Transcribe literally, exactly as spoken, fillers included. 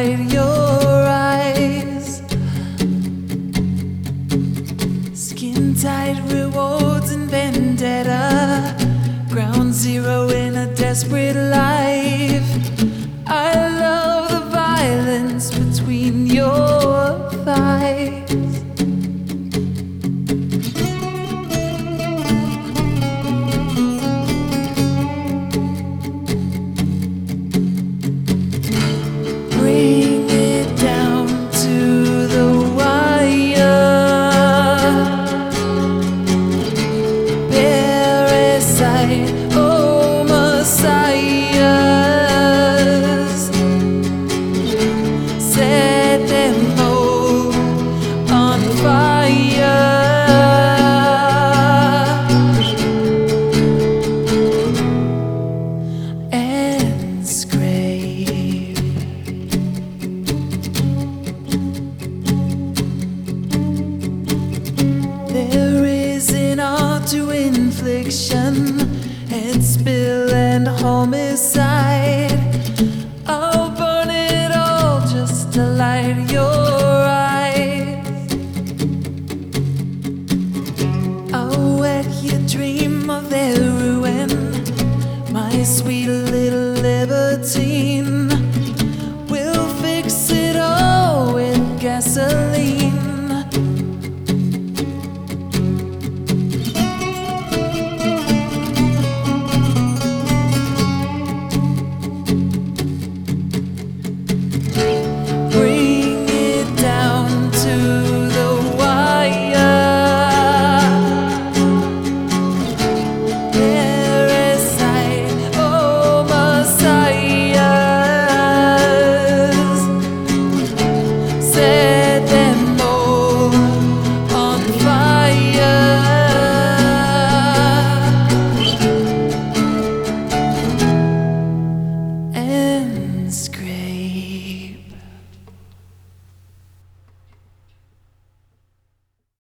light your eyes. Skin tight rewards and vendetta, ground zero in a desperate life. I love the violence between your thighs. Bring it down to the wire. Parasite, oh messiahs, set them all on fire. And scrape. There is an art to infliction, head spill and homicide. I'll burn it all just to light your eyes. I'll wet your dream of their ruin, my sweet little